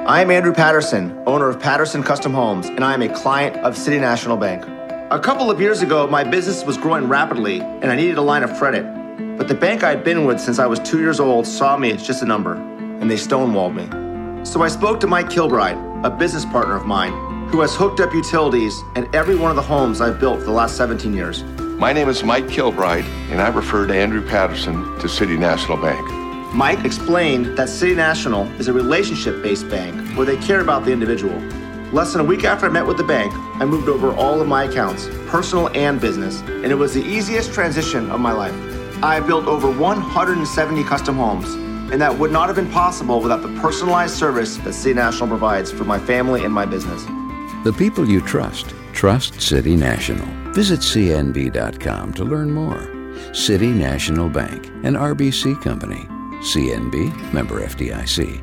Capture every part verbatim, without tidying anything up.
I am Andrew Patterson, owner of Patterson Custom Homes, and I am a client of City National Bank. A couple of years ago, my business was growing rapidly, and I needed a line of credit. But the bank I'd been with since I was two years old saw me as just a number, and they stonewalled me. So I spoke to Mike Kilbride, a business partner of mine, who has hooked up utilities in every one of the homes I've built for the last seventeen years. My name is Mike Kilbride, and I referred Andrew Patterson to City National Bank. Mike explained that City National is a relationship-based bank where they care about the individual. Less than a week after I met with the bank, I moved over all of my accounts, personal and business, and it was the easiest transition of my life. I have built over one hundred seventy custom homes, and that would not have been possible without the personalized service that City National provides for my family and my business. The people you trust, trust City National. Visit C N B dot com to learn more. City National Bank, an R B C company. C N B, member F D I C.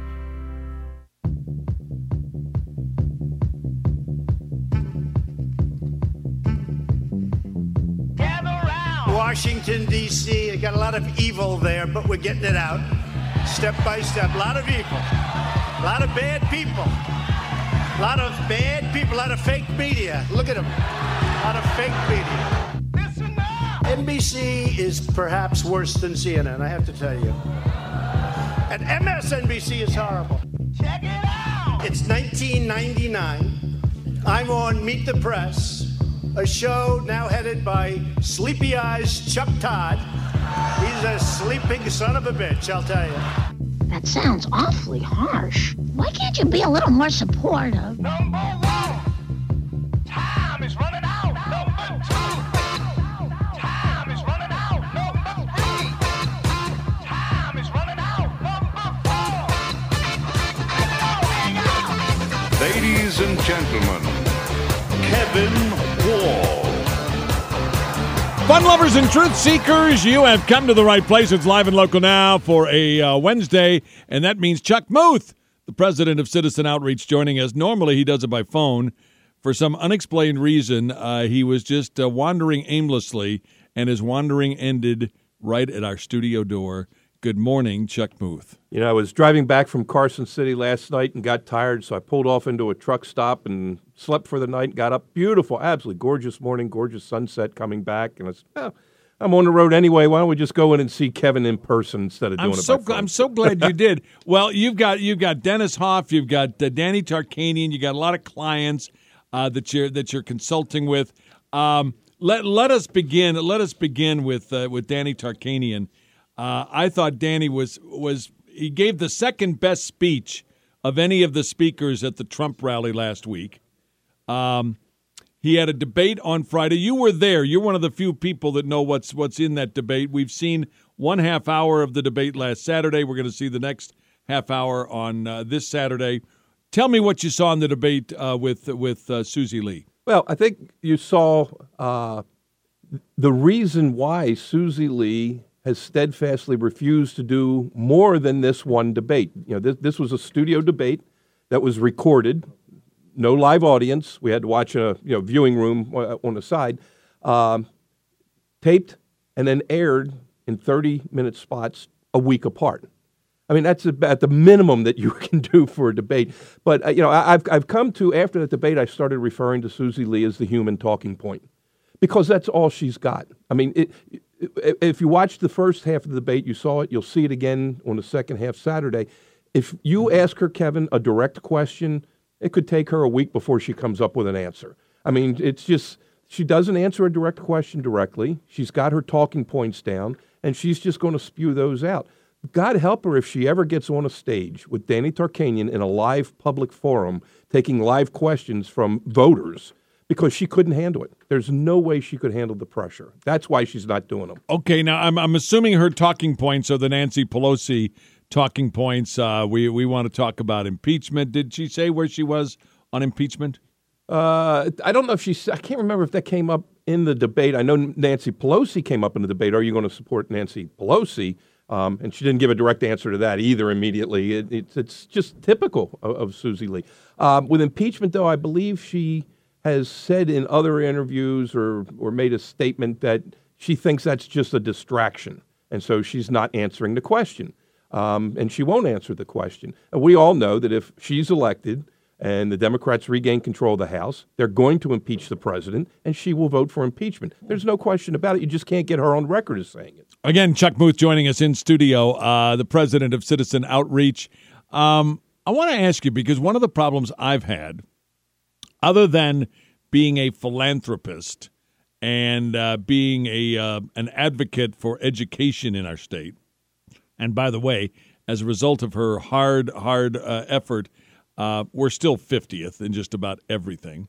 Washington, D C, I got a lot of evil there, but we're getting it out. Step by step, a lot of evil. A lot of bad people. A lot of bad people, a lot of fake media. Look at them. A lot of fake media. Listen now. N B C is perhaps worse than C N N, I have to tell you. And M S N B C is horrible. Check it out. It's nineteen ninety-nine. I'm on Meet the Press, a show now headed by Sleepy Eyes Chuck Todd. He's a sleeping son of a bitch, I'll tell you. That sounds awfully harsh. Why can't you be a little more supportive? Number one, time is running out. Number two, time is running out. Number three, time is running out. Number four. Ladies and gentlemen, Kevin Wall. Fun lovers and truth seekers, you have come to the right place. It's live and local now for a uh, Wednesday, and that means Chuck Muth, the president of Citizen Outreach, joining us. Normally he does it by phone. For some unexplained reason, uh, he was just uh, wandering aimlessly, and his wandering ended right at our studio door. Good morning, Chuck Muth. You know, I was driving back from Carson City last night and got tired, so I pulled off into a truck stop and slept for the night and got up. Beautiful, absolutely gorgeous morning, gorgeous sunset coming back. And I said, oh, I'm on the road anyway. Why don't we just go in and see Kevin in person instead of doing I'm it so by phone? I'm so glad you did. Well, you've got you've got Dennis Hoff, you've got uh, Danny Tarkanian, you got a lot of clients uh, that you're that you're consulting with. Um, let let us begin. Let us begin with uh, with Danny Tarkanian. Uh, I thought Danny was was he gave the second best speech of any of the speakers at the Trump rally last week. Um, he had a debate on Friday. You were there. You're one of the few people that know what's what's in that debate. We've seen one half hour of the debate last Saturday. We're going to see the next half hour on uh, this Saturday. Tell me what you saw in the debate uh, with with uh, Susie Lee. Well, I think you saw uh, the reason why Susie Lee has steadfastly refused to do more than this one debate. You know, this, this was a studio debate that was recorded, no live audience. We had to watch in a you know viewing room on the side, um, taped and then aired in thirty-minute spots a week apart. I mean, that's about the minimum that you can do for a debate. But uh, you know, I, I've I've come to after that debate, I started referring to Susie Lee as the human talking point because that's all she's got. I mean, it, if you watch the first half of the debate, you saw it. You'll see it again on the second half Saturday. If you ask her, Kevin, a direct question, it could take her a week before she comes up with an answer. I mean, it's just she doesn't answer a direct question directly. She's got her talking points down, and she's just going to spew those out. God help her if she ever gets on a stage with Danny Tarkanian in a live public forum taking live questions from voters, because she couldn't handle it. There's no way she could handle the pressure. That's why she's not doing them. Okay, now I'm I'm assuming her talking points are the Nancy Pelosi talking points. Uh, we we want to talk about impeachment. Did she say where she was on impeachment? Uh, I don't know if she. I can't remember if that came up in the debate. I know Nancy Pelosi came up in the debate. Are you going to support Nancy Pelosi? Um, and she didn't give a direct answer to that either immediately. It, it's it's just typical of, of Susie Lee. Um, with impeachment, though, I believe she has said in other interviews or or made a statement that she thinks that's just a distraction, and so she's not answering the question. um, and she won't answer the question. And we all know that if she's elected and the Democrats regain control of the House, they're going to impeach the president, and she will vote for impeachment. There's no question about it. You just can't get her on record as saying it. Again, Chuck Muth joining us in studio, uh, the president of Citizen Outreach. Um, I want to ask you, because one of the problems I've had, other than being a philanthropist and uh, being a uh, an advocate for education in our state, and by the way, as a result of her hard, hard uh, effort, uh, we're still fiftieth in just about everything.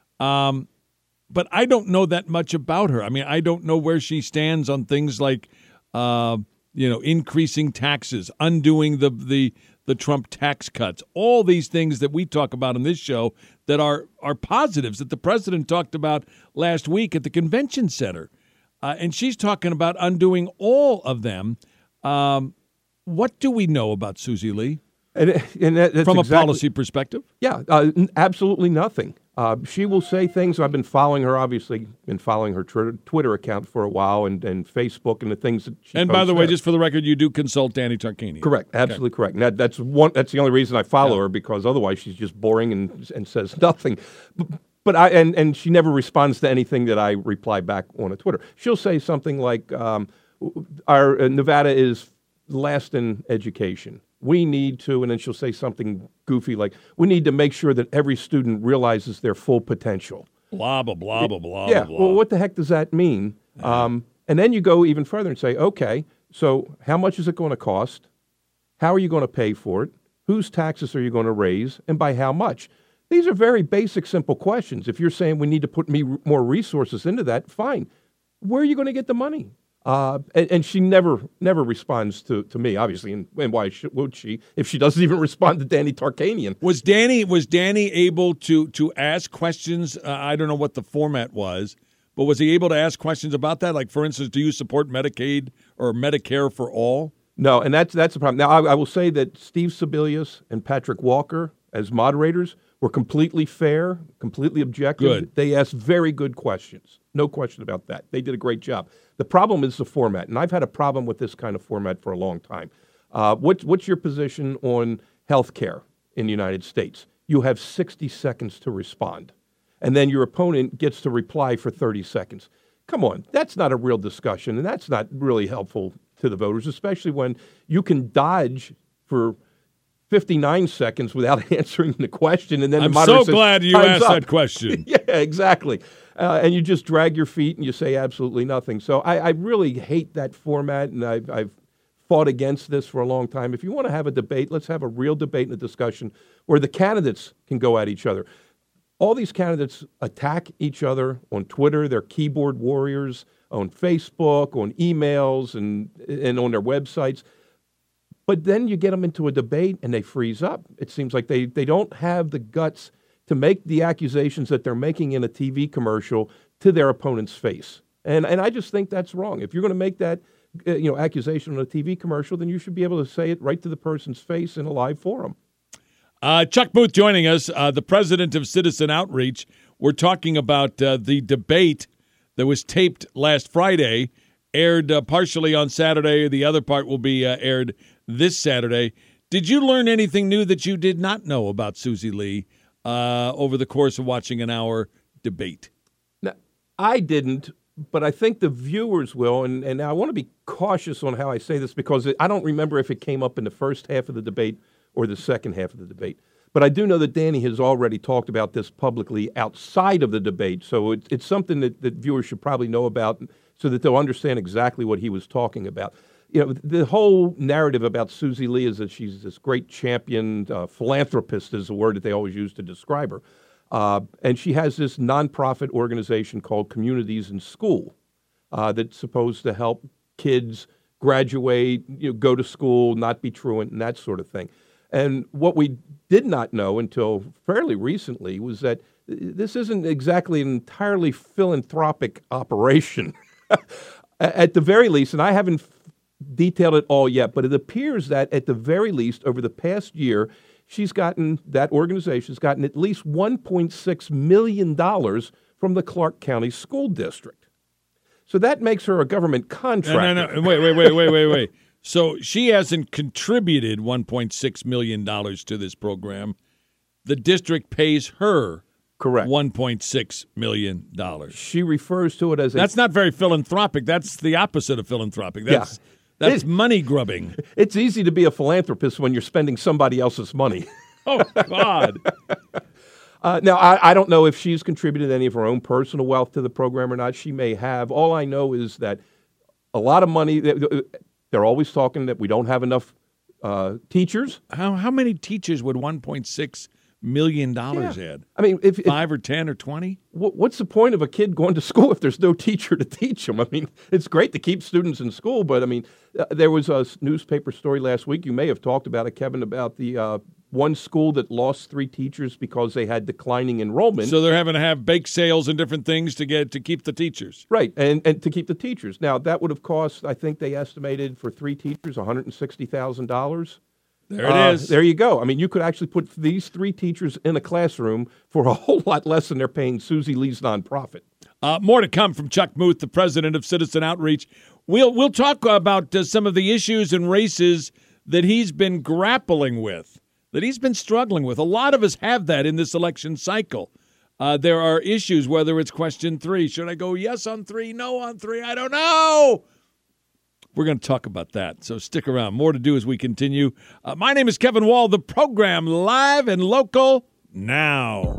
Um, but I don't know that much about her. I mean, I don't know where she stands on things like, uh, you know, increasing taxes, undoing the the the Trump tax cuts, all these things that we talk about on this show that are are positives that the president talked about last week at the convention center. Uh, and she's talking about undoing all of them. Um, what do we know about Susie Lee and, and that, that's from exactly, a policy perspective? Yeah, uh, absolutely nothing. Uh, she will say things. I've been following her, obviously, been following her tr- Twitter account for a while and, and Facebook and the things that she And by the way, there. just for the record, you do consult Danny Tarkanian. Correct, absolutely okay. correct. And that, that's one. That's the only reason I follow yeah. her, because otherwise she's just boring and and says nothing. But, but I and, and she never responds to anything that I reply back on a Twitter. She'll say something like, um, "Our uh, Nevada is last in education. We need to," and then she'll say something goofy like, "We need to make sure that every student realizes their full potential." Blah, blah, blah, blah, blah, yeah, blah. well, what the heck does that mean? Yeah. Um, and then you go even further and say, okay, so how much is it going to cost? How are you going to pay for it? Whose taxes are you going to raise? And by how much? These are very basic, simple questions. If you're saying we need to put me more resources into that, fine. Where are you going to get the money? Uh, and, and she never never responds to, to me, obviously, and, and why should, would she if she doesn't even respond to Danny Tarkanian? Was Danny was Danny able to to ask questions? Uh, I don't know what the format was, but was he able to ask questions about that? Like, for instance, do you support Medicaid or Medicare for all? No, and that's that's the problem. Now, I, I will say that Steve Sebelius and Patrick Walker, as moderators, were completely fair, completely objective. Good. They asked very good questions. No question about that. They did a great job. The problem is the format, and I've had a problem with this kind of format for a long time. Uh, what, what's your position on health care in the United States? You have sixty seconds to respond, and then your opponent gets to reply for thirty seconds. Come on, that's not a real discussion, and that's not really helpful to the voters, especially when you can dodge for fifty-nine seconds without answering the question, and then I'm the moderator so says, glad you "Time's asked up." that question. Yeah, exactly. Uh, and you just drag your feet and you say absolutely nothing. So I, I really hate that format, and I've, I've fought against this for a long time. If you want to have a debate, let's have a real debate and a discussion where the candidates can go at each other. All these candidates attack each other on Twitter. They're keyboard warriors on Facebook, on emails, and and on their websites. But then you get them into a debate and they freeze up. It seems like they, they don't have the guts to make the accusations that they're making in a T V commercial to their opponent's face. And and I just think that's wrong. If you're going to make that uh, you know accusation on a T V commercial, then you should be able to say it right to the person's face in a live forum. Uh, Chuck Muth joining us, uh, the president of Citizen Outreach. We're talking about uh, the debate that was taped last Friday, aired uh, partially on Saturday. The other part will be uh, aired this Saturday. Did you learn anything new that you did not know about Susie Lee uh, over the course of watching an hour debate? Now, I didn't, but I think the viewers will, and, and I want to be cautious on how I say this because it, I don't remember if it came up in the first half of the debate or the second half of the debate. But I do know that Danny has already talked about this publicly outside of the debate, so it, it's something that, that viewers should probably know about so that they'll understand exactly what he was talking about. You know, the whole narrative about Susie Lee is that she's this great champion, uh, philanthropist is the word that they always use to describe her. Uh, and she has this nonprofit organization called Communities in School uh, that's supposed to help kids graduate, you know, go to school, not be truant, and that sort of thing. And what we did not know until fairly recently was that this isn't exactly an entirely philanthropic operation. At the very least, and I haven't detailed it all yet, but it appears that at the very least over the past year, she's gotten, that organization's gotten at least one point six million dollars from the Clark County School District. So that makes her a government contractor. No, no, no. Wait, wait, wait, wait, wait, wait. So she hasn't contributed one point six million dollars to this program. The district pays her Correct. one point six million dollars. She refers to it as a... That's not very philanthropic. That's the opposite of philanthropic. That's, Yeah. that's It- money grubbing. It's easy to be a philanthropist when you're spending somebody else's money. Oh, God. Uh, now, I, I don't know if she's contributed any of her own personal wealth to the program or not. She may have. All I know is that a lot of money, they're always talking that we don't have enough uh, teachers. How how many teachers would one point six million dollars Yeah. add? I mean, if, if Five or ten or twenty? wh- what's the point of a kid going to school if there's no teacher to teach them? I mean, it's great to keep students in school, but I mean, uh, there was a s- newspaper story last week. You may have talked about it, Kevin, about the uh, one school that lost three teachers because they had declining enrollment. So they're having to have bake sales and different things to get to keep the teachers. Right, and, and to keep the teachers. Now, that would have cost, I think they estimated for three teachers, one hundred sixty thousand dollars. There it is. There you go. I mean, you could actually put these three teachers in a classroom for a whole lot less than they're paying Susie Lee's nonprofit. Uh, more to come from Chuck Muth, the president of Citizen Outreach. We'll we'll talk about uh, some of the issues and races that he's been grappling with, that he's been struggling with. A lot of us have that in this election cycle. Uh, there are issues, whether it's question three. Should I go yes on three, no on three? I don't know. We're going to talk about that, so stick around. More to do as we continue. Uh, my name is Kevin Wall, the program live and local now.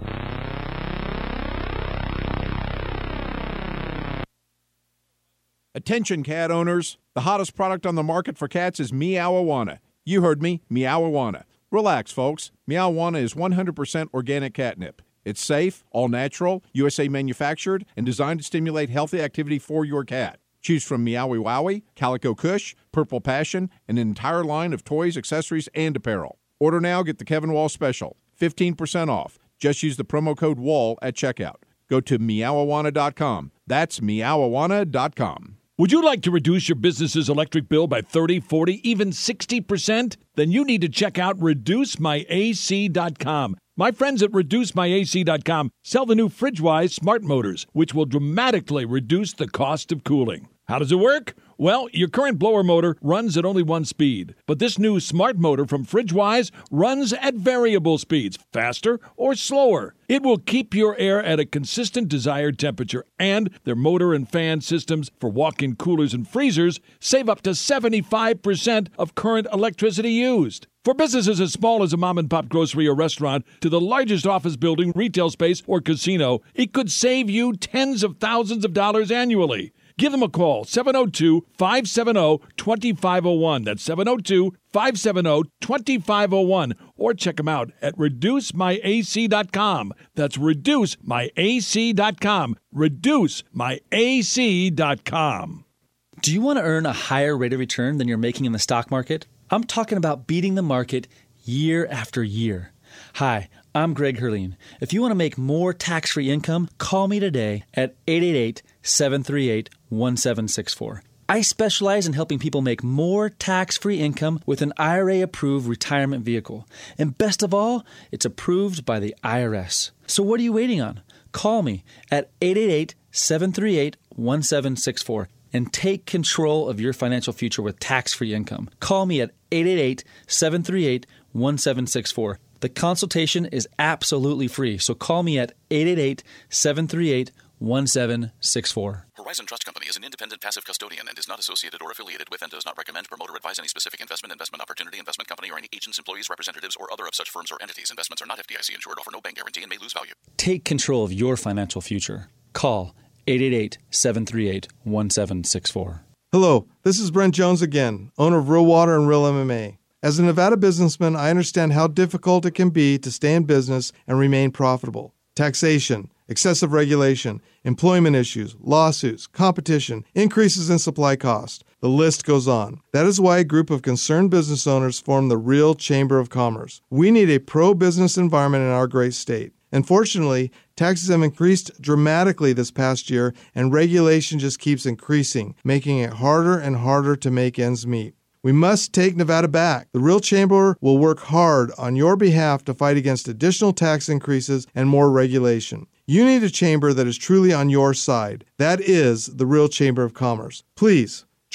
Attention cat owners, the hottest product on the market for cats is Meow-Awana. You heard me, Meow-Awana. Relax, folks. Meow-Awana is one hundred percent organic catnip. It's safe, all natural, U S A manufactured, and designed to stimulate healthy activity for your cat. Choose from Meowie Wowie, Calico Kush, Purple Passion, and an entire line of toys, accessories, and apparel. Order now, get the Kevin Wall special, fifteen percent off. Just use the promo code WALL at checkout. Go to meow awana dot com. That's meow awana dot com. Would you like to reduce your business's electric bill by thirty, forty, even sixty percent? Then you need to check out reduce my A C dot com. My friends at reduce my A C dot com sell the new FridgeWise smart motors, which will dramatically reduce the cost of cooling. How does it work? Well, your current blower motor runs at only one speed, but this new smart motor from FridgeWise runs at variable speeds, faster or slower. It will keep your air at a consistent desired temperature, and their motor and fan systems for walk-in coolers and freezers save up to seventy-five percent of current electricity used. For businesses as small as a mom-and-pop grocery or restaurant to the largest office building, retail space, or casino, it could save you tens of thousands of dollars annually. Give them a call, seven oh two, five seven oh, two five oh one. That's seven oh two, five seven oh, two five oh one. Or check them out at reduce my A C dot com. That's reduce my A C dot com. reduce my A C dot com. Do you want to earn a higher rate of return than you're making in the stock market? I'm talking about beating the market year after year. Hi, I'm Greg Herleen. If you want to make more tax-free income, call me today at eight eight eight, seven three eight, one seven six four. I specialize in helping people make more tax-free income with an I R A-approved retirement vehicle. And best of all, it's approved by the I R S. So what are you waiting on? Call me at eight eight eight, seven three eight, one seven six four and take control of your financial future with tax-free income. Call me at eight eight eight, seven three eight, one seven six four. The consultation is absolutely free, so call me at eight eight eight, seven three eight, one seven six four. Horizon Trust Company is an independent passive custodian and is not associated or affiliated with and does not recommend, promote, or advise any specific investment, investment opportunity, investment company, or any agents, employees, representatives, or other of such firms or entities. Investments are not F D I C insured, offer no bank guarantee, and may lose value. Take control of your financial future. Call eight eight eight, seven three eight, one seven six four. Hello, this is Brent Jones again, owner of Real Water and Real M M A. As a Nevada businessman, I understand how difficult it can be to stay in business and remain profitable. Taxation, excessive regulation, employment issues, lawsuits, competition, increases in supply cost. The list goes on. That is why a group of concerned business owners formed the Real Chamber of Commerce. We need a pro-business environment in our great state. Unfortunately, taxes have increased dramatically this past year, and regulation just keeps increasing, making it harder and harder to make ends meet. We must take Nevada back. The Real Chamber will work hard on your behalf to fight against additional tax increases and more regulation. You need a chamber that is truly on your side. That is the Real Chamber of Commerce. Please,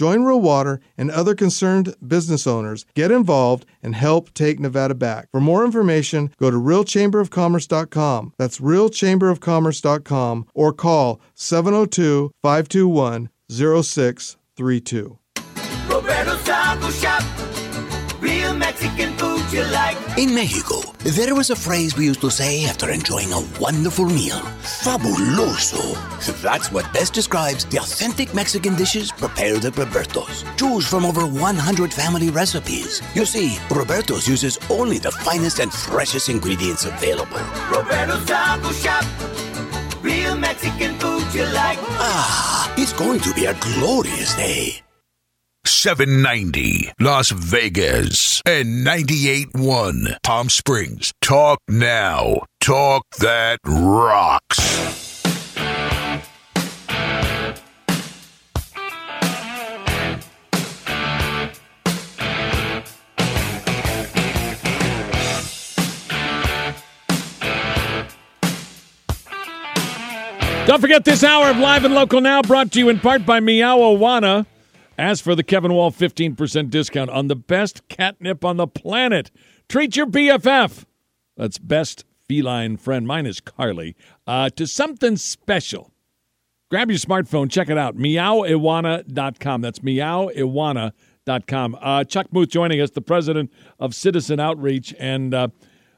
Join Real Water and other concerned business owners. Get involved and help take Nevada back. For more information, go to real chamber of commerce dot com. That's real chamber of commerce dot com or call seven oh two, five two one, oh six three two. Roberto's Taco Shop. Real Mexican food you like. In Mexico, there was a phrase we used to say after enjoying a wonderful meal. Fabuloso. That's what best describes the authentic Mexican dishes prepared at Roberto's. Choose from over one hundred family recipes. You see, Roberto's uses only the finest and freshest ingredients available. Roberto's Taco Shop. Real Mexican food you like. Ah, it's going to be a glorious day. seven ninety Las Vegas and ninety-eight point one Palm Springs. Talk now. Talk that rocks. Don't forget this hour of Live and Local Now brought to you in part by Meow Awana. Ask for the Kevin Wall fifteen percent discount on the best catnip on the planet. Treat your B F F, that's best feline friend, mine is Carly, uh, to something special. Grab your smartphone, check it out, meow awana dot com. That's meow awana dot com. Uh, Chuck Muth joining us, the president of Citizen Outreach, and uh,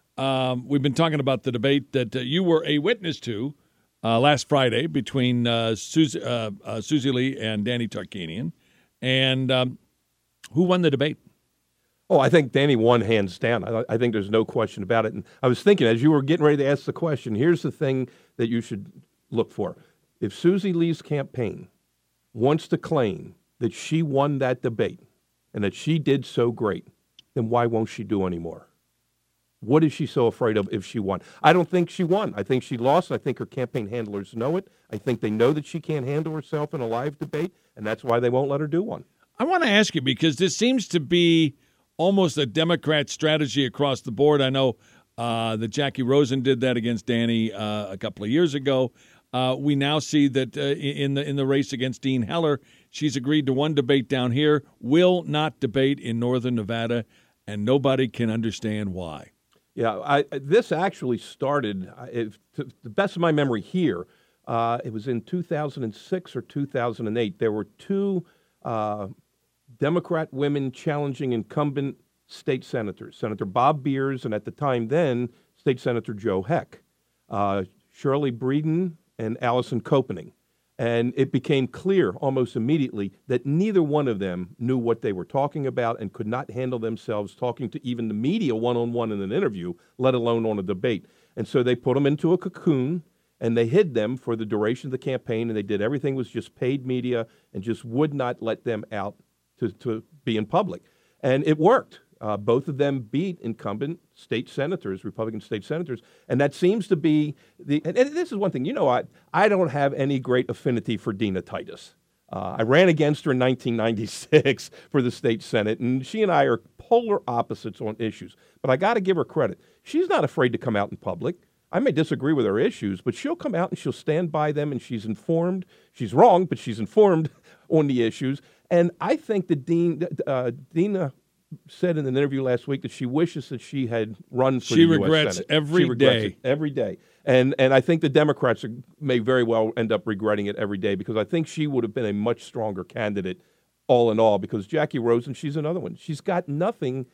um, we've been talking about the debate that uh, you were a witness to uh, last Friday between uh, Susie, uh, uh, Susie Lee and Danny Tarkanian. And um, who won the debate? Oh, I think Danny won hands down. I, I think there's no question about it. And I was thinking, as you were getting ready to ask the question, here's the thing that you should look for. If Susie Lee's campaign wants to claim that she won that debate and that she did so great, then why won't she do any more? What is she so afraid of if she won? I don't think she won. I think she lost. I think her campaign handlers know it. I think they know that she can't handle herself in a live debate, and that's why they won't let her do one. I want to ask you, because this seems to be almost a Democrat strategy across the board. I know uh, that Jackie Rosen did that against Danny uh, a couple of years ago. Uh, we now see that uh, in the in the race against Dean Heller, she's agreed to one debate down here, will not debate in Northern Nevada, and nobody can understand why. Yeah, I, this actually started, if, to the best of my memory here, uh, it was in two thousand six or two thousand eight. There were two uh, Democrat women challenging incumbent state senators, Senator Bob Beers and at the time then, State Senator Joe Heck, uh, Shirley Breeden and Allison Koepening. And it became clear almost immediately that neither one of them knew what they were talking about and could not handle themselves talking to even the media one-on-one in an interview, let alone on a debate. And so they put them into a cocoon, and they hid them for the duration of the campaign, and they did everything was just paid media and just would not let them out to, to be in public. And it worked. Uh, both of them beat incumbent state senators, Republican state senators, and that seems to be the. And, and this is one thing, you know, I I don't have any great affinity for Dina Titus. Uh, I ran against her in nineteen ninety-six for the state senate, and she and I are polar opposites on issues. But I got to give her credit; she's not afraid to come out in public. I may disagree with her issues, but she'll come out and she'll stand by them, and she's informed. She's wrong, but she's informed on the issues. And I think that Dean uh, Dina. said in an interview last week that she wishes that she had run for she the U S regrets Senate. every she regrets day. it every day. And and I think the Democrats are, may very well end up regretting it every day, because I think she would have been a much stronger candidate all in all, because Jackie Rosen, she's another one. She's got nothing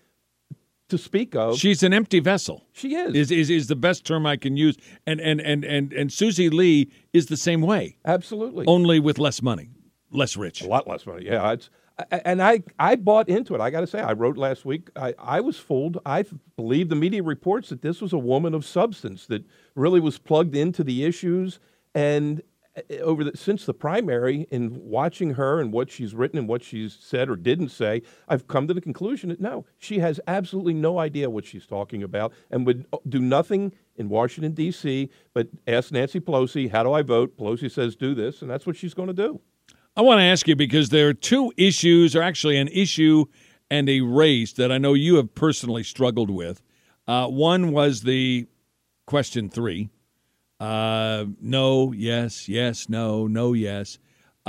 to speak of. She's an empty vessel. She is. Is is, is the best term I can use. And, and, and, and, and Susie Lee is the same way. Absolutely. Only with less money, less rich. A lot less money, yeah. It's And I, I bought into it. I got to say, I wrote last week, I, I was fooled. I believed the media reports that this was a woman of substance that really was plugged into the issues. And over the, since the primary, in watching her and what she's written and what she's said or didn't say, I've come to the conclusion that no, she has absolutely no idea what she's talking about and would do nothing in Washington, D C, but ask Nancy Pelosi, how do I vote? Pelosi says do this, and that's what she's going to do. I want to ask you, because there are two issues, or actually an issue and a race that I know you have personally struggled with. Uh, one was the question three. Uh, no, yes, yes, no, no, yes.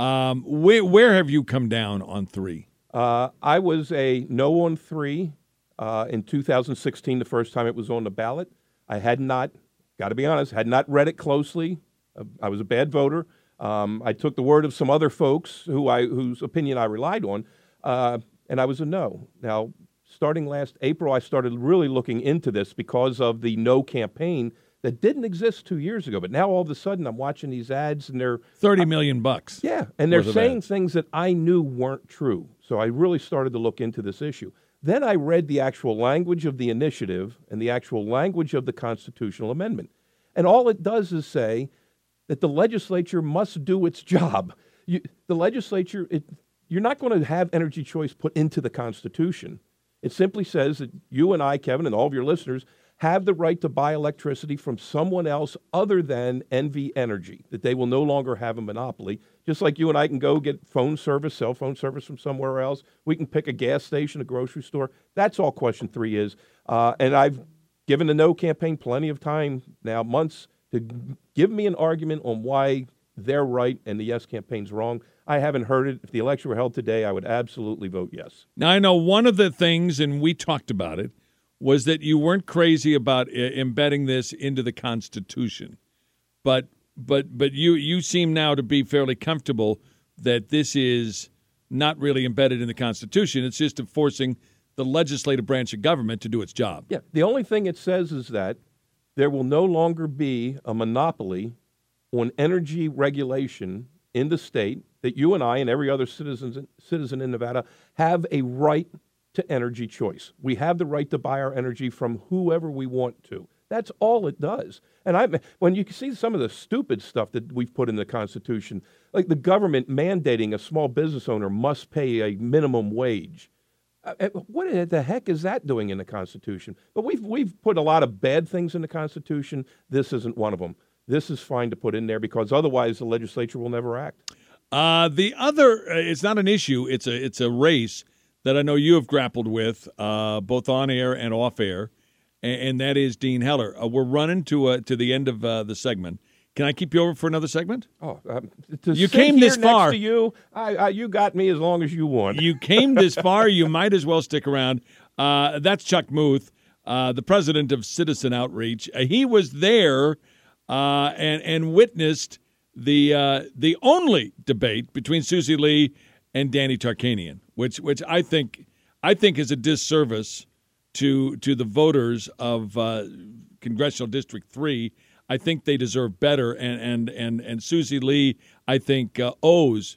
Um, where, where have you come down on three? Uh, I was a no on three uh, in two thousand sixteen, the first time it was on the ballot. I had not, got to be honest, had not read it closely. Uh, I was a bad voter. Um, I took the word of some other folks who I whose opinion I relied on, uh, and I was a no. Now, starting last April, I started really looking into this because of the no campaign that didn't exist two years ago. But now all of a sudden I'm watching these ads and they're thirty million bucks. Yeah, and they're worth of saying ads. things that I knew weren't true. So I really started to look into this issue. Then I read the actual language of the initiative and the actual language of the constitutional amendment. And all it does is say that the legislature must do its job. You, the legislature, it, you're not going to have energy choice put into the Constitution. It simply says that you and I, Kevin, and all of your listeners have the right to buy electricity from someone else other than N V Energy, that they will no longer have a monopoly. Just like you and I can go get phone service, cell phone service from somewhere else. We can pick a gas station, a grocery store. That's all question three is. Uh, and I've given the no campaign plenty of time now, months, to g- give me an argument on why they're right and the yes campaign's wrong. I haven't heard it. If the election were held today, I would absolutely vote yes. Now, I know one of the things, and we talked about it, was that you weren't crazy about uh, embedding this into the Constitution. But but but you, you seem now to be fairly comfortable that this is not really embedded in the Constitution. It's just enforcing the legislative branch of government to do its job. Yeah, the only thing it says is that there will no longer be a monopoly on energy regulation in the state, that you and I and every other citizen, citizen in Nevada have a right to energy choice. We have the right to buy our energy from whoever we want to. That's all it does. And I, when you see some of the stupid stuff that we've put in the Constitution, like the government mandating a small business owner must pay a minimum wage. Uh, what the heck is that doing in the Constitution? But we've we've put a lot of bad things in the Constitution. This isn't one of them. This is fine to put in there because otherwise the legislature will never act. Uh, the other, uh, it's not an issue. It's a it's a race that I know you have grappled with, uh, both on air and off air, and, and that is Dean Heller. Uh, we're running to uh, to the end of uh, the segment. Can I keep you over for another segment? Oh, um, to you sit came here this next far. To you, I, I, you got me as long as you want. You came this far. You might as well stick around. Uh, that's Chuck Muth, uh, the president of Citizen Outreach. Uh, he was there uh, and and witnessed the uh, the only debate between Susie Lee and Danny Tarkanian, which which I think I think is a disservice to to the voters of uh, Congressional District Three. I think they deserve better, and and and, and Susie Lee, I think, uh, owes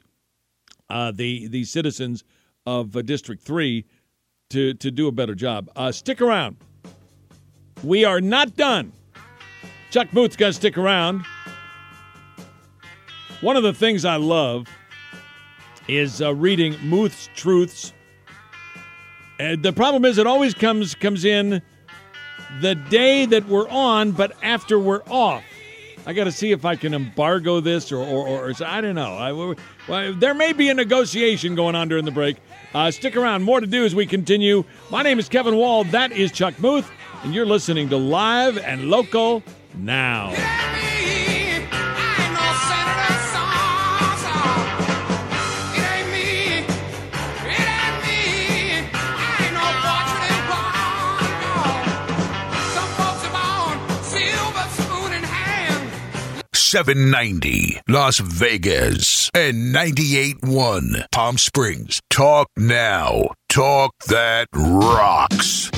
uh, the the citizens of uh, District Three to to do a better job. Uh, stick around. We are not done. Chuck Muth's got to stick around. One of the things I love is uh, reading Muth's Truths. And the problem is it always comes comes in the day that we're on, but after we're off. I got to see if I can embargo this or, or, or, or I don't know. I, well, there may be a negotiation going on during the break. Uh, stick around. More to do as we continue. My name is Kevin Wald. That is Chuck Muth, and you're listening to Live and Local Now. seven ninety Las Vegas and ninety-eight point one Palm Springs. Talk now. Talk that rocks.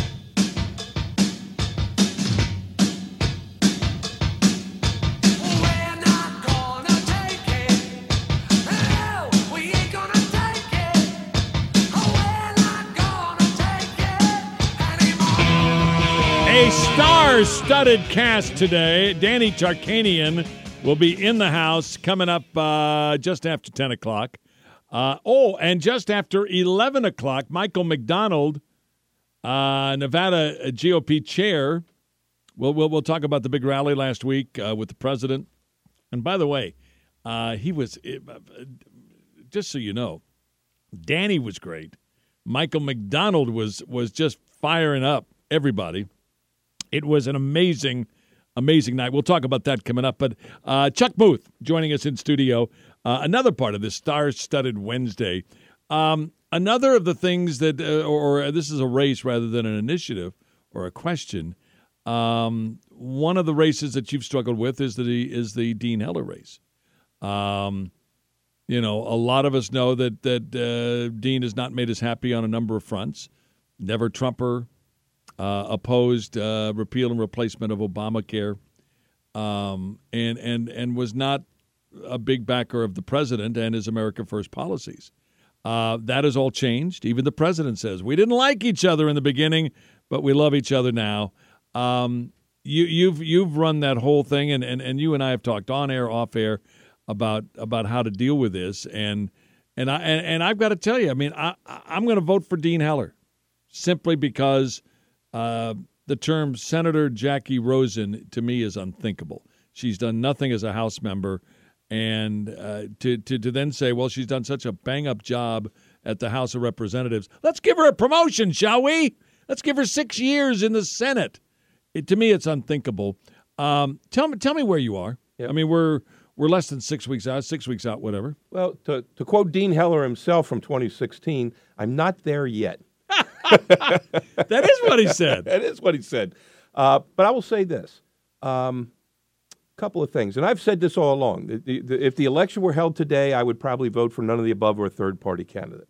A star-studded cast today. Danny Tarkanian will be in the house coming up uh, just after ten o'clock. Uh, oh, and just after eleven o'clock, Michael McDonald, uh, Nevada G O P chair. We'll, we'll, we'll talk about the big rally last week uh, with the president. And by the way, uh, he was, uh, just so you know, Danny was great. Michael McDonald was was just firing up everybody. It was an amazing Amazing night. We'll talk about that coming up. But uh, Chuck Muth joining us in studio. Uh, another part of this star-studded Wednesday. Um, another of the things that, uh, or, or this is a race rather than an initiative or a question. Um, one of the races that you've struggled with is the is the Dean Heller race. Um, you know, a lot of us know that that uh, Dean has not made us happy on a number of fronts. Never Trumper, uh, opposed uh, repeal and replacement of Obamacare, um, and and and was not a big backer of the president and his America First policies. Uh, that has all changed. Even the president says we didn't like each other in the beginning, but we love each other now. Um, you, you've you've run that whole thing, and, and, and you and I have talked on air, off air about about how to deal with this, and and I and, and I've got to tell you, I mean, I I'm going to vote for Dean Heller simply because uh, the term Senator Jackie Rosen to me is unthinkable. She's done nothing as a House member. And uh, to, to to then say, well, she's done such a bang-up job at the House of Representatives. Let's give her a promotion, shall we? Let's give her six years in the Senate. It, to me, it's unthinkable. Um, tell me, tell me where you are. Yep. I mean, we're we're less than six weeks out, six weeks out, whatever. Well, to to quote Dean Heller himself from twenty sixteen, I'm not there yet. That is what he said. That is what he said. Uh, but I will say this. Um, couple of things, and I've said this all along. The, the, the, if the election were held today, I would probably vote for none of the above or a third-party candidate.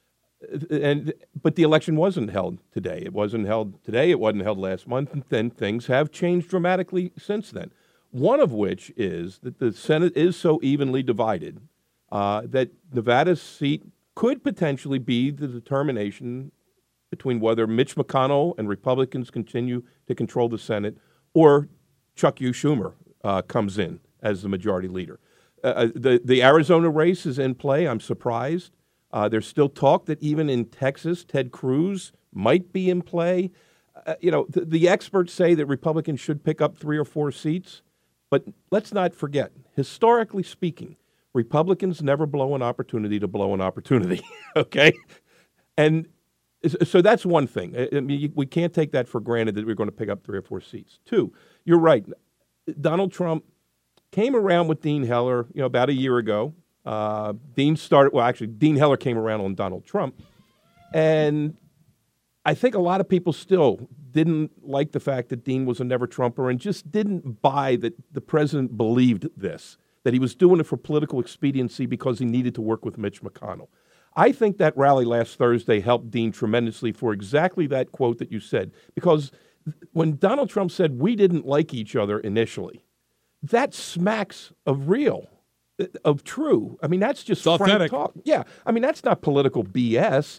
And but the election wasn't held today. It wasn't held today. It wasn't held last month. And then things have changed dramatically since then. One of which is that the Senate is so evenly divided uh, that Nevada's seat could potentially be the determination between whether Mitch McConnell and Republicans continue to control the Senate or Chuck U. Schumer Uh, comes in as the majority leader. Uh, the the Arizona race is in play. I'm surprised. Uh, there's still talk that even in Texas, Ted Cruz might be in play. Uh, you know, the, the experts say that Republicans should pick up three or four seats, but let's not forget, historically speaking, Republicans never blow an opportunity to blow an opportunity. Okay, and so that's one thing. I mean, we can't take that for granted that we're going to pick up three or four seats. Two, you're right. Donald Trump came around with Dean Heller, you know, about a year ago. Uh, Dean started, well, actually, Dean Heller came around on Donald Trump. And I think a lot of people still didn't like the fact that Dean was a never-Trumper and just didn't buy that the president believed this, that he was doing it for political expediency because he needed to work with Mitch McConnell. I think that rally last Thursday helped Dean tremendously for exactly that quote that you said, because when Donald Trump said we didn't like each other initially, that smacks of real, of true. I mean, that's just it's frank authentic talk. Yeah, I mean, that's not political B S.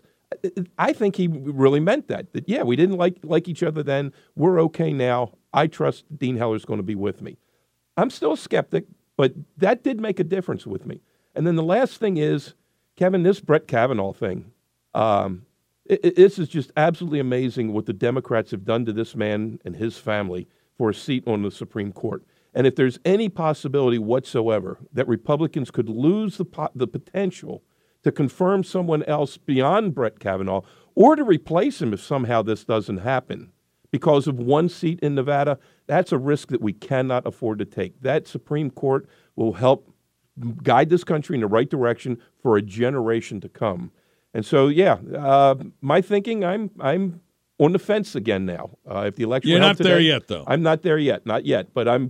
I think he really meant that. That yeah, we didn't like like each other then. We're okay now. I trust Dean Heller's going to be with me. I'm still a skeptic, but that did make a difference with me. And then the last thing is, Kevin, this Brett Kavanaugh thing. Um, It, it, this is just absolutely amazing what the Democrats have done to this man and his family for a seat on the Supreme Court. And if there's any possibility whatsoever that Republicans could lose the po- the potential to confirm someone else beyond Brett Kavanaugh or to replace him if somehow this doesn't happen because of one seat in Nevada, that's a risk that we cannot afford to take. That Supreme Court will help guide this country in the right direction for a generation to come. And so, yeah, uh, my thinking, I'm I'm on the fence again now. Uh, if the election you're not today, there yet, though. I'm not there yet, not yet. But I'm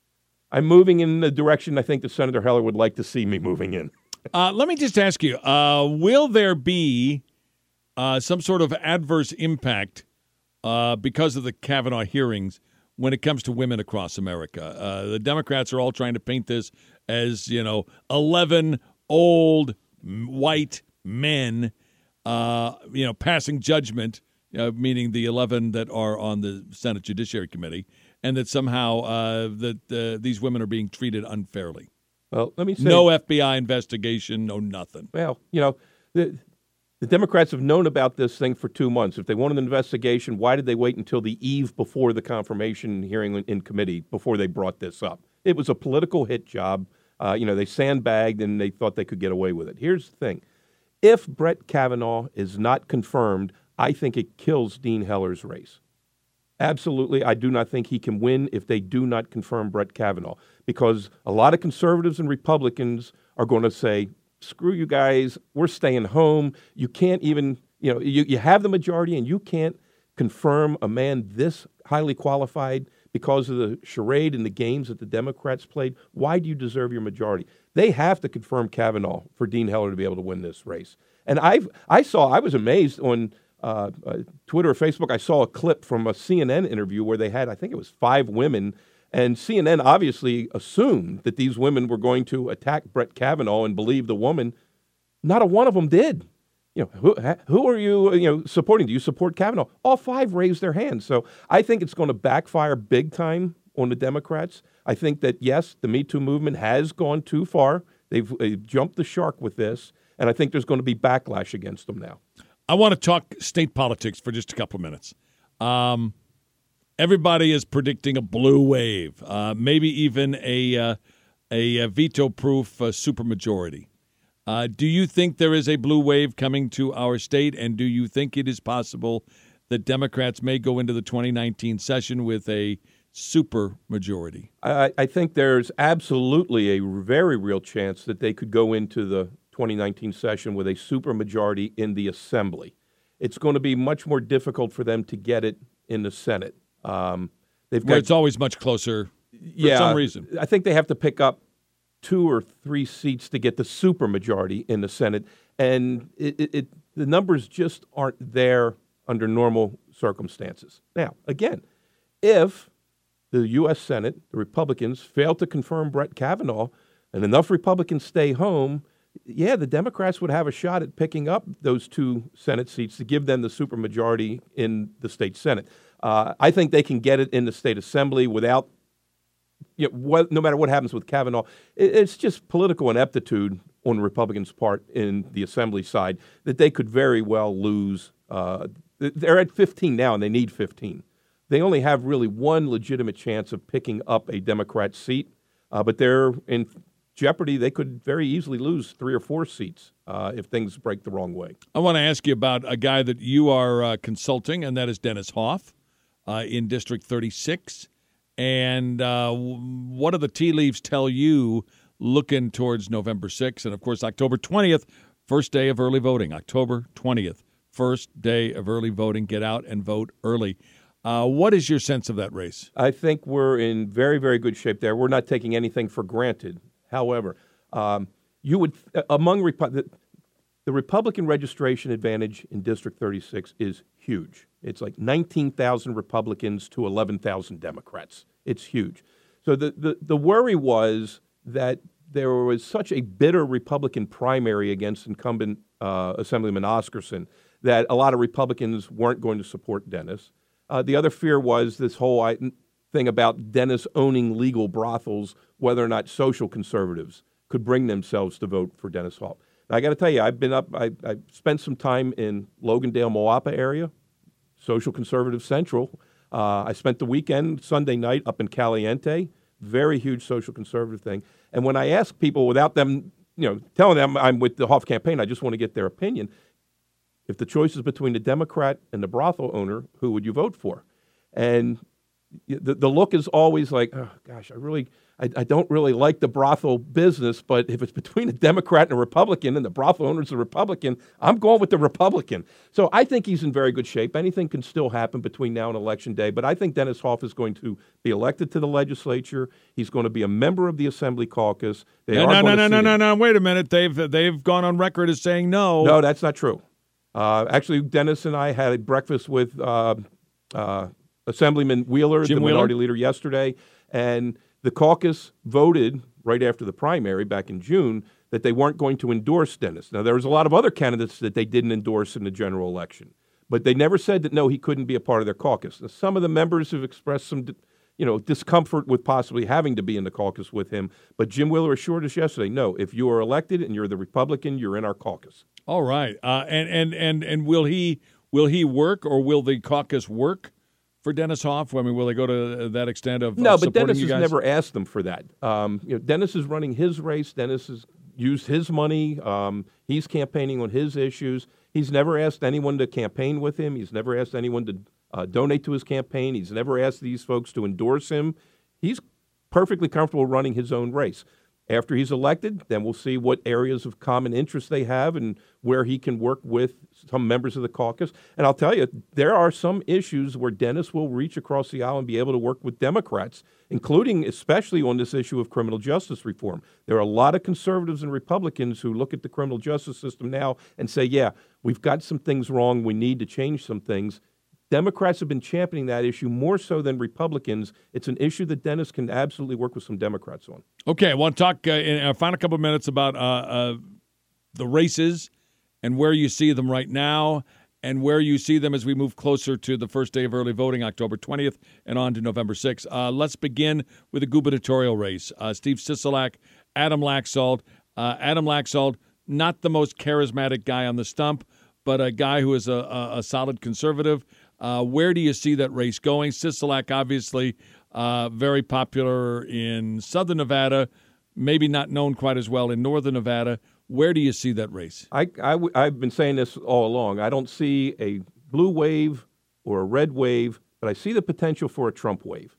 I'm moving in the direction I think that Senator Heller would like to see me moving in. uh, let me just ask you: uh, will there be uh, some sort of adverse impact uh, because of the Kavanaugh hearings when it comes to women across America? Uh, the Democrats are all trying to paint this as, you know, eleven old white men, uh, you know, passing judgment, uh, meaning the eleven that are on the Senate Judiciary Committee, and that somehow uh, that uh, these women are being treated unfairly. Well, let me say, no F B I investigation, no nothing. Well, you know, the, the Democrats have known about this thing for two months. If they wanted an investigation, why did they wait until the eve before the confirmation hearing in committee before they brought this up? It was a political hit job. Uh, you know, they sandbagged and they thought they could get away with it. Here's the thing. If Brett Kavanaugh is not confirmed, I think it kills Dean Heller's race. Absolutely. I do not think he can win if they do not confirm Brett Kavanaugh, because a lot of conservatives and Republicans are going to say, screw you guys, we're staying home. You can't even, you know, you, you have the majority and you can't confirm a man this highly qualified because of the charade and the games that the Democrats played. Why do you deserve your majority? They have to confirm Kavanaugh for Dean Heller to be able to win this race. And I've, I saw, I was amazed on uh, uh, Twitter or Facebook, I saw a clip from a C N N interview where they had, I think it was five women, and C N N obviously assumed that these women were going to attack Brett Kavanaugh and believe the woman. Not a one of them did. You know, who, who are you, you know, supporting? Do you support Kavanaugh? All five raised their hands. So I think it's going to backfire big time on the Democrats. I think that, yes, the Me Too movement has gone too far. They've, they've jumped the shark with this, and I think there's going to be backlash against them now. I want to talk state politics for just a couple of minutes. Um, everybody is predicting a blue wave, uh, maybe even a, uh, a, a veto-proof uh, supermajority. Uh, do you think there is a blue wave coming to our state, and do you think it is possible that Democrats may go into the twenty nineteen session with a super majority? I, I think there's absolutely a very real chance that they could go into the twenty nineteen session with a super majority in the Assembly. It's going to be much more difficult for them to get it in the Senate. Um, they've Where got, it's always much closer for yeah, some reason. I think they have to pick up two or three seats to get the super majority in the Senate, and it, it, it, the numbers just aren't there under normal circumstances. Now, again, if the U S Senate, the Republicans, fail to confirm Brett Kavanaugh and enough Republicans stay home, yeah, the Democrats would have a shot at picking up those two Senate seats to give them the supermajority in the state Senate. Uh, I think they can get it in the state Assembly without, you know, what, no matter what happens with Kavanaugh. It, it's just political ineptitude on the Republicans' part in the Assembly side that they could very well lose. Uh, they're at fifteen now, and they need fifteen. They only have really one legitimate chance of picking up a Democrat seat, uh, but they're in jeopardy. They could very easily lose three or four seats uh, if things break the wrong way. I want to ask you about a guy that you are uh, consulting, and that is Dennis Hoff uh, in District thirty-six. And uh, what do the tea leaves tell you looking towards November sixth? And, of course, October twentieth, first day of early voting. October twentieth, first day of early voting. Get out and vote early. Uh, what is your sense of that race? I think we're in very, very good shape there. We're not taking anything for granted. However, um, you would among Repu- the, the Republican registration advantage in District thirty-six is huge. It's like nineteen thousand Republicans to eleven thousand Democrats. It's huge. So the, the, the worry was that there was such a bitter Republican primary against incumbent uh, Assemblyman Oscarson that a lot of Republicans weren't going to support Dennis. Uh, the other fear was this whole thing about Dennis owning legal brothels, whether or not social conservatives could bring themselves to vote for Dennis Hoff. Now, I got to tell you, I've been up, I, I spent some time in Logandale, Moapa area, social conservative central. Uh, I spent the weekend, Sunday night, up in Caliente, very huge social conservative thing. And when I ask people, without them, you know, telling them I'm with the Hoff campaign, I just want to get their opinion. If the choice is between the Democrat and the brothel owner, who would you vote for? And the, the look is always like, oh, gosh, I really, I, I don't really like the brothel business, but if it's between a Democrat and a Republican and the brothel owner's a Republican, I'm going with the Republican. So I think he's in very good shape. Anything can still happen between now and Election Day, but I think Dennis Hoff is going to be elected to the legislature. He's going to be a member of the Assembly caucus. They no, are no, going no, to no, see no, him. no, no, wait a minute. They've, they've gone on record as saying no. No, that's not true. Uh, actually, Dennis and I had a breakfast with uh, uh, Assemblyman Wheeler, Jim the Wheeler? minority leader, yesterday, and the caucus voted right after the primary back in June that they weren't going to endorse Dennis. Now, there was a lot of other candidates that they didn't endorse in the general election, but they never said that, no, he couldn't be a part of their caucus. Now, some of the members have expressed some you know, discomfort with possibly having to be in the caucus with him, but Jim Wheeler assured us yesterday, no, if you are elected and you're the Republican, you're in our caucus. All right, uh, and and and and will he will he work, or will the caucus work for Dennis Hoff? I mean, will they go to that extent of no? of But Dennis you has guys? never asked them for that. Um, you know, Dennis is running his race. Dennis has used his money. Um, he's campaigning on his issues. He's never asked anyone to campaign with him. He's never asked anyone to uh, donate to his campaign. He's never asked these folks to endorse him. He's perfectly comfortable running his own race. After he's elected, then we'll see what areas of common interest they have and where he can work with some members of the caucus. And I'll tell you, there are some issues where Dennis will reach across the aisle and be able to work with Democrats, including especially on this issue of criminal justice reform. There are a lot of conservatives and Republicans who look at the criminal justice system now and say, yeah, we've got some things wrong. We need to change some things. Democrats have been championing that issue more so than Republicans. It's an issue that Dennis can absolutely work with some Democrats on. Okay, I want to talk uh, in our final couple of minutes about uh, uh, the races and where you see them right now and where you see them as we move closer to the first day of early voting, October twentieth, and on to November sixth. Uh, let's begin with the gubernatorial race. Uh, Steve Sisolak, Adam Laxalt. Uh, Adam Laxalt, not the most charismatic guy on the stump, but a guy who is a, a, a solid conservative. Uh, where do you see that race going? Sisolak, obviously, uh, very popular in southern Nevada, maybe not known quite as well in northern Nevada. Where do you see that race? I, I, I've been saying this all along. I don't see a blue wave or a red wave, but I see the potential for a Trump wave.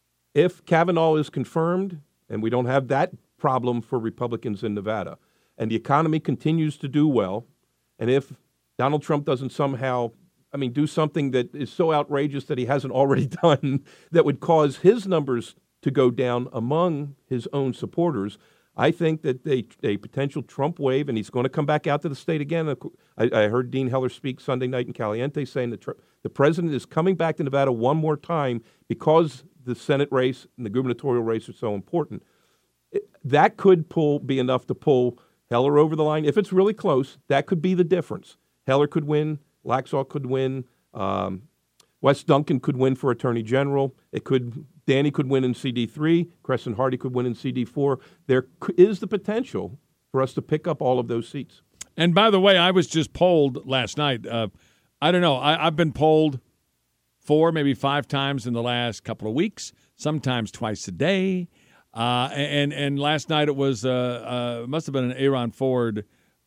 If Kavanaugh is confirmed, and we don't have that problem for Republicans in Nevada, and the economy continues to do well, and if Donald Trump doesn't somehow I mean, do something that is so outrageous that he hasn't already done that would cause his numbers to go down among his own supporters, I think that a, a potential Trump wave, and he's going to come back out to the state again. I, I heard Dean Heller speak Sunday night in Caliente saying that tr- the president is coming back to Nevada one more time because the Senate race and the gubernatorial race are so important. It, that could pull be enough to pull Heller over the line. If it's really close, that could be the difference. Heller could win. Laxalt could win. Um, Wes Duncan could win for Attorney General. It could Danny could win in C D three. Crescent Hardy could win in C D four. There is the potential for us to pick up all of those seats. And by the way, I was just polled last night. Uh, I don't know. I, I've been polled four, maybe five times in the last couple of weeks, sometimes twice a day. Uh, and and last night it was uh, uh, must have been an Aaron Ford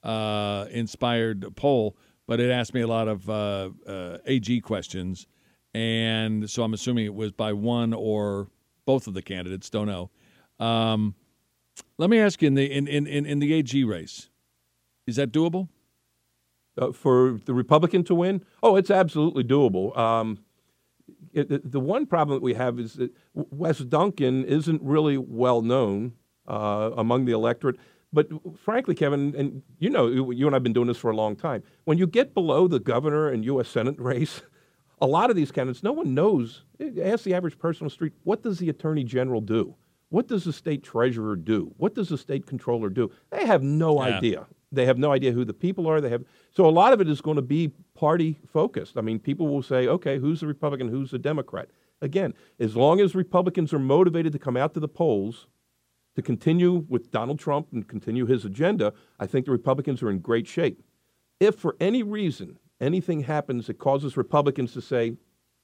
uh, inspired poll. But it asked me a lot of uh, uh, A G questions, and so I'm assuming it was by one or both of the candidates. Don't know. Um, let me ask you, in the in, in, in the A G race, is that doable? Uh, for the Republican to win? Oh, it's absolutely doable. Um, it, the, the one problem that we have is that Wes Duncan isn't really well known uh, among the electorate. But frankly, Kevin, and you know, you and I have been doing this for a long time. When you get below the governor and U S Senate race, a lot of these candidates, no one knows. Ask the average person on the street, what does the Attorney General do? What does the state treasurer do? What does the state controller do? They have no yeah. idea. They have no idea who the people are. They have so a lot of it is going to be party focused. I mean, people will say, okay, who's the Republican, who's the Democrat? Again, as long as Republicans are motivated to come out to the polls to continue with Donald Trump and continue his agenda, I think the Republicans are in great shape. If for any reason anything happens that causes Republicans to say,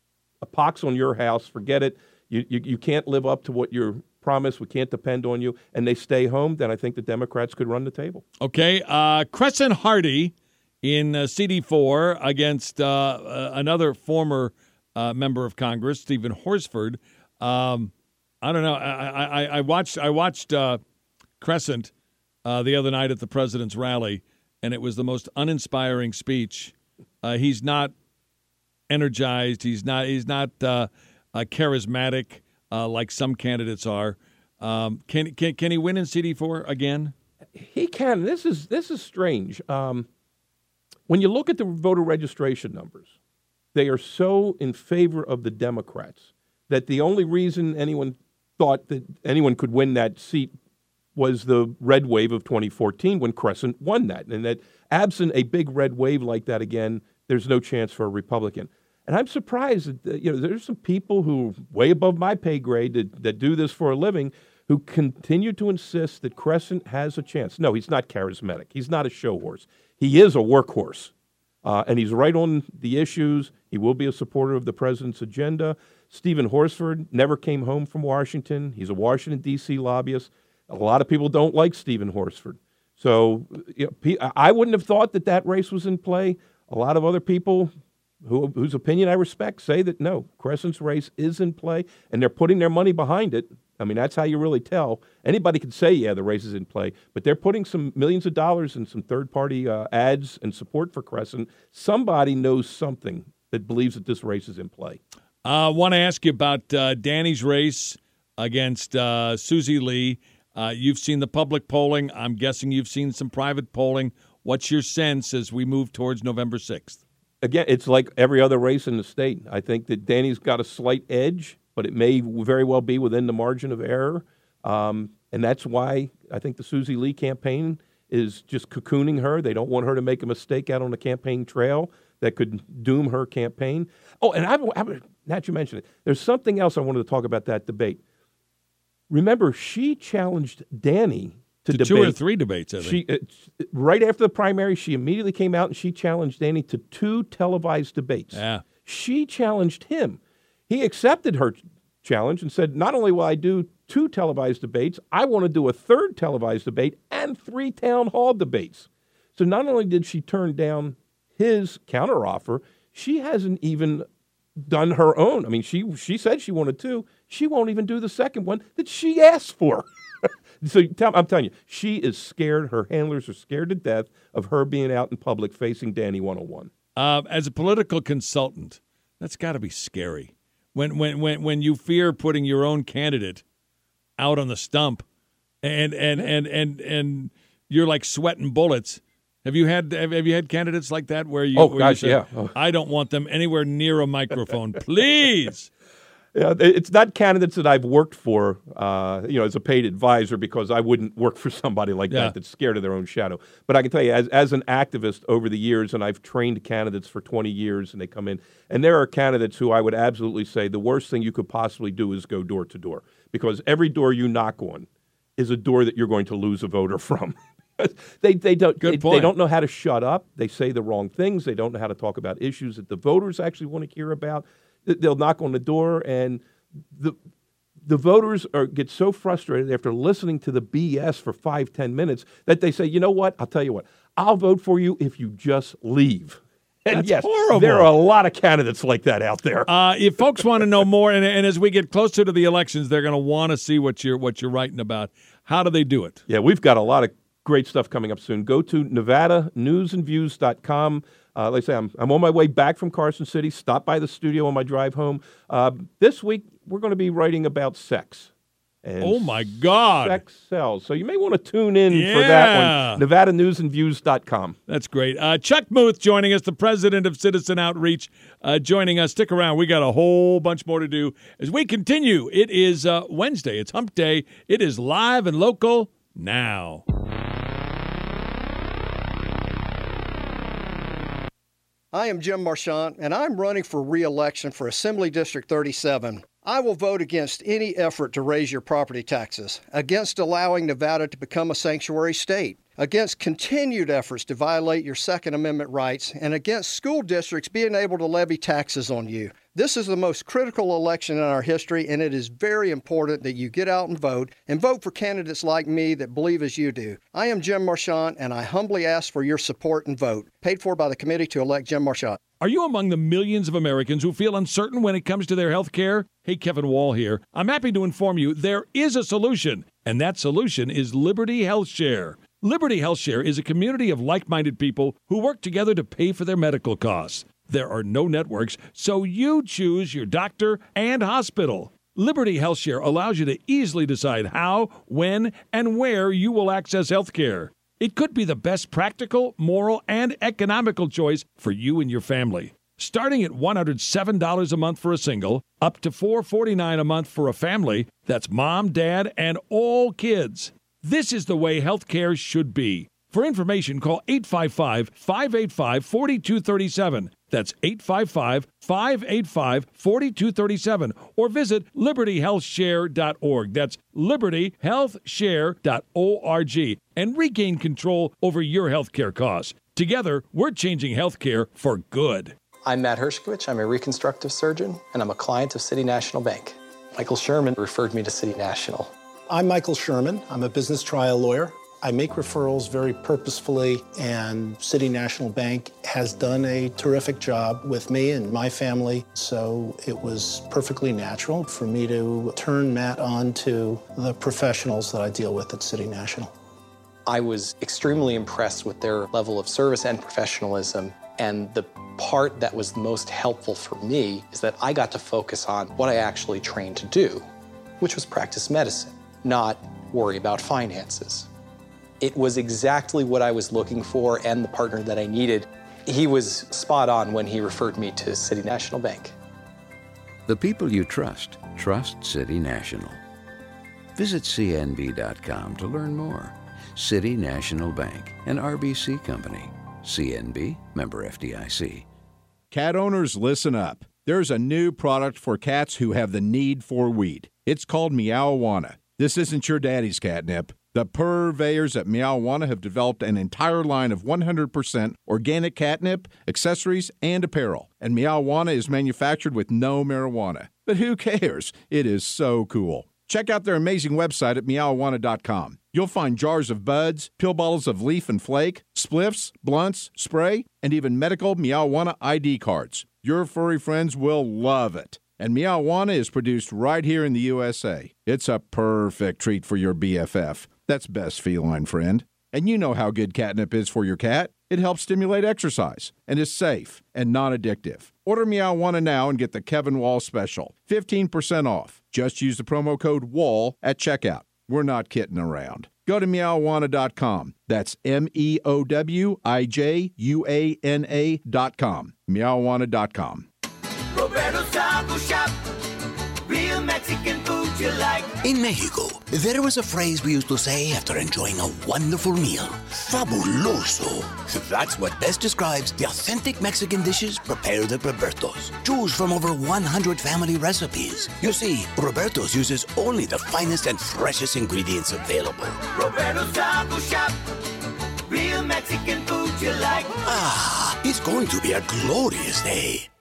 a pox on your house, forget it, you, you, you can't live up to what you're promised, we can't depend on you, and they stay home, then I think the Democrats could run the table. Okay, uh, Crescent Hardy in uh, C D four against uh, uh, another former uh, member of Congress, Stephen Horsford. Um I don't know. I I, I watched I watched uh, Crescent uh, the other night at the president's rally, and it was the most uninspiring speech. Uh, he's not energized. He's not. He's not uh, uh, charismatic uh, like some candidates are. Um, can can can he win in C D four again? He can. This is this is strange. Um, when you look at the voter registration numbers, they are so in favor of the Democrats that the only reason anyone thought that anyone could win that seat was the red wave of twenty fourteen when Crescent won that. And that absent a big red wave like that again, there's no chance for a Republican. And I'm surprised that, you know, there's some people who way above my pay grade that, that do this for a living who continue to insist that Crescent has a chance. No, he's not charismatic. He's not a show horse. He is a workhorse. Uh, and he's right on the issues. He will be a supporter of the president's agenda. Stephen Horsford never came home from Washington. He's a Washington, D C lobbyist. A lot of people don't like Stephen Horsford. So you know, I wouldn't have thought that that race was in play. A lot of other people who, whose opinion I respect, say that, no, Crescent's race is in play, and they're putting their money behind it. I mean, that's how you really tell. Anybody could say, yeah, the race is in play, but they're putting some millions of dollars in some third-party uh, ads and support for Crescent. Somebody knows something that believes that this race is in play. I uh, want to ask you about uh, Danny's race against uh, Susie Lee. Uh, you've seen the public polling. I'm guessing you've seen some private polling. What's your sense as we move towards November sixth? Again, it's like every other race in the state. I think that Danny's got a slight edge, but it may very well be within the margin of error. Um, and that's why I think the Susie Lee campaign is just cocooning her. They don't want her to make a mistake out on the campaign trail that could doom her campaign. Oh, and I, I, now that you mention it, there's something else I wanted to talk about that debate. Remember, she challenged Danny to, to debate. two or three debates, I think. She, uh, right after the primary, she immediately came out and she challenged Danny to two televised debates. Yeah. She challenged him. He accepted her challenge and said, not only will I do two televised debates, I want to do a third televised debate and three town hall debates. So not only did she turn down his counteroffer, she hasn't even done her own. I mean, she she said she wanted two. She won't even do the second one that she asked for. So tell, I'm telling you, she is scared. Her handlers are scared to death of her being out in public facing Danny one oh one. Uh, as a political consultant, that's got to be scary. When when when when you fear putting your own candidate out on the stump, and and and and and you're like sweating bullets. Have you had have, have you had candidates like that where you? Oh where gosh, you say, yeah. Oh. I don't want them anywhere near a microphone, please. Yeah, it's not candidates that I've worked for, uh, you know, as a paid advisor, because I wouldn't work for somebody like Yeah. that that's scared of their own shadow. But I can tell you, as as an activist over the years, and I've trained candidates for twenty years, and they come in, and there are candidates who I would absolutely say the worst thing you could possibly do is go door to door, because every door you knock on is a door that you're going to lose a voter from. they they don't Good they, point. they don't know how to shut up. They say the wrong things. They don't know how to talk about issues that the voters actually want to hear about. They'll knock on the door, and the the voters are get so frustrated after listening to the B S for five, ten minutes that they say, you know what? I'll tell you what. I'll vote for you if you just leave. And That's yes, horrible. there are a lot of candidates like that out there. Uh, if folks want to know more, and, and as we get closer to the elections, they're going to want to see what you're what you're writing about. How do they do it? Yeah, we've got a lot of great stuff coming up soon. Go to nevada news and views dot com. Uh, like I say, I'm, I'm on my way back from Carson City. Stop by the studio on my drive home. Uh, this week, we're going to be writing about sex. And Oh, my God. Sex sells. So you may want to tune in Yeah. for that one. nevada news and views dot com. That's great. Uh, Chuck Muth joining us, the president of Citizen Outreach, uh, joining us. Stick around. We got a whole bunch more to do as we continue. It is uh, Wednesday. It's Hump Day. It is live and local now. I am Jim Marchant, and I'm running for re-election for Assembly District thirty-seven. I will vote against any effort to raise your property taxes, against allowing Nevada to become a sanctuary state, against continued efforts to violate your Second Amendment rights, and against school districts being able to levy taxes on you. This is the most critical election in our history, and it is very important that you get out and vote, and vote for candidates like me that believe as you do. I am Jim Marchant, and I humbly ask for your support and vote. Paid for by the committee to elect Jim Marchant. Are you among the millions of Americans who feel uncertain when it comes to their health care? Hey, Kevin Wall here. I'm happy to inform you there is a solution, and that solution is Liberty Health Share. Liberty Health Share is a community of like-minded people who work together to pay for their medical costs. There are no networks, so you choose your doctor and hospital. Liberty Health Share allows you to easily decide how, when, and where you will access health care. It could be the best practical, moral, and economical choice for you and your family. Starting at one hundred seven dollars a month for a single, up to four hundred forty-nine dollars a month for a family, that's mom, dad, and all kids. This is the way health care should be. For information, call eight five five, five eight five, four two three seven. That's eight five five, five eight five, four two three seven. Or visit liberty health share dot org. That's liberty health share dot org. And regain control over your health care costs. Together, we're changing health care for good. I'm Matt Hershkovich. I'm a reconstructive surgeon, and I'm a client of City National Bank. Michael Sherman referred me to City National. I'm Michael Sherman. I'm a business trial lawyer. I make referrals very purposefully, and City National Bank has done a terrific job with me and my family, so it was perfectly natural for me to turn Matt on to the professionals that I deal with at City National. I was extremely impressed with their level of service and professionalism, and the part that was most helpful for me is that I got to focus on what I actually trained to do, which was practice medicine, not worry about finances. It was exactly what I was looking for and the partner that I needed. He was spot on when he referred me to City National Bank. The people you trust, trust City National. Visit C N B dot com to learn more. City National Bank, an R B C company. C N B, member F D I C. Cat owners, listen up. There's a new product for cats who have the need for weed. It's called Meow-Awana. This isn't your daddy's catnip. The purveyors at Meow-Awana have developed an entire line of one hundred percent organic catnip, accessories, and apparel. And Meow-Awana is manufactured with no marijuana. But who cares? It is so cool. Check out their amazing website at meow awana dot com. You'll find jars of buds, pill bottles of leaf and flake, spliffs, blunts, spray, and even medical Meow-Awana I D cards. Your furry friends will love it. And Meow-Awana is produced right here in the U S A. It's a perfect treat for your B F F. That's best feline friend. And you know how good catnip is for your cat. It helps stimulate exercise and is safe and non-addictive. Order Meow-Awana now and get the Kevin Wall special. fifteen percent off. Just use the promo code WALL at checkout. We're not kidding around. Go to meow awana dot com. That's M E O W I J U A N A dot com. meow awana dot com. Roberto's Taco Shop. Real Mexican food you like. In Mexico, there was a phrase we used to say after enjoying a wonderful meal. Fabuloso. That's what best describes the authentic Mexican dishes prepared at Roberto's. Choose from over one hundred family recipes. You see, Roberto's uses only the finest and freshest ingredients available. Roberto's Taco Shop. Real Mexican food you like. Ah, it's going to be a glorious day.